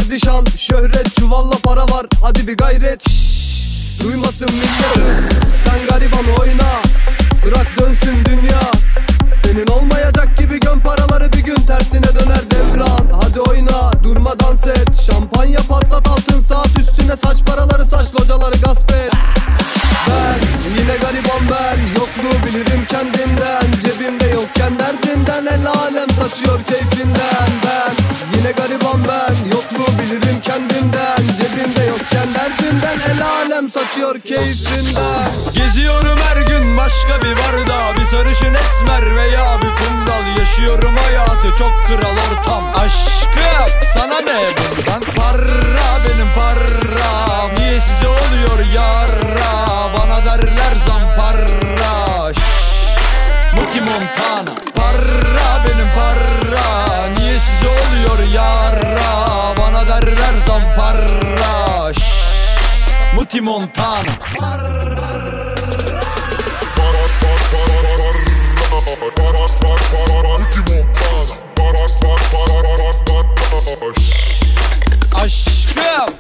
Perdişan, şöhret, çuvalla para var. Hadi bir gayret, duymasın millet. Sen gariban oyna, bırak dönsün dünya. Senin olmayacak gibi göm paraları, bir gün tersine döner devran. Hadi oyna, durma dans et. Şampanya patlat, altın saat üstüne. Saç paraları, saç locaları gasp et. Ben yine gariban ben, yokluğu bilirim kendimden. Cebimde yokken derdinden, el alem saçıyor keyfinden. Ben yine gariban ben, yokluğu bilirim kendimden. Cebimde yokken derdimden, el alem saçıyor keyfinden. Geziyorum her gün başka bir barda, bir sarışın esmer veya bir kumral. Yaşıyorum hayatı çok kral ortam. Aşkım sana ne bundan? Para benim param, niye size oluyor yara? Bana derler zampara. Muti Montana. Para benim para, niye size oluyor yara? Bana derler zampara. Muti Montana. Aşkım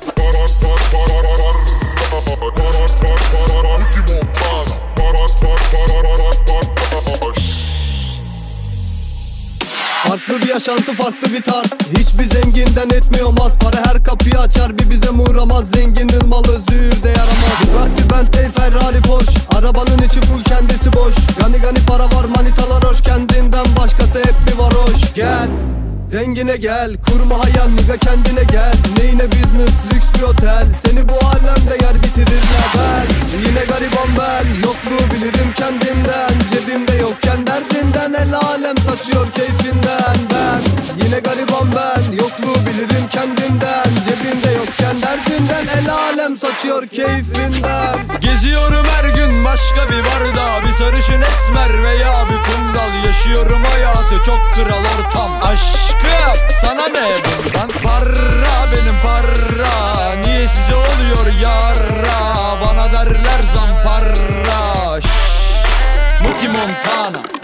Farklı bir yaşantı, farklı bir tarz. Hiçbir zenginden etmiyor maz. Para her kapıyı açar, bir bize uğramaz. Zenginin malı züğürde yaramaz. Bugatti, Bentley, Ferrari, Porsche. Arabanın içi full, kendisi boş. Gani gani para var, manitalar hoş. Kendinden başkası hep bir varoş. Gel dengine gel, kurma hayal niga, kendine gel. Neyine business, lüks bir otel. Seni bu alemde yer bitirirler. Ben yine gariban ben, yokluğu bilirim kendimden. Cebimde yokken derdinden, el alem saçıyor keyfinden. Ben yine gariban ben, yokluğu bilirim kendimden. Cebimde yokken derdimden, el alem saçıyor keyfinden. geziyorum her gün başka bir barda, bir sarışın esmer veya bir kumral. Yaşıyorum hayatı çok kral ortam. Aşkım sana ne bundan? Para benim para, niye size oluyor yara? Bana derler zampara. Muti Montana.